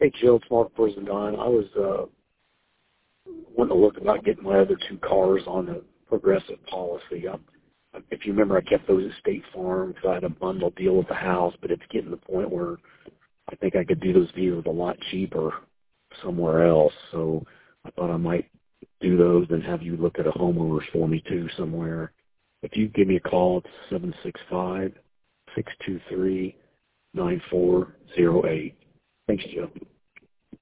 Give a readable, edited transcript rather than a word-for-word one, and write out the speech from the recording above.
Hey, Jill, it's Mark Brisendine. I was wanting to look about getting my other two cars on a Progressive policy. If you remember, I kept those at State Farm because I had a bundle deal with the house, but it's getting to the point where I think I could do those vehicles a lot cheaper somewhere else. So I thought I might do those and have you look at a homeowners for me too somewhere. If you give me a call, it's 765-623-9408. Thanks, Joe.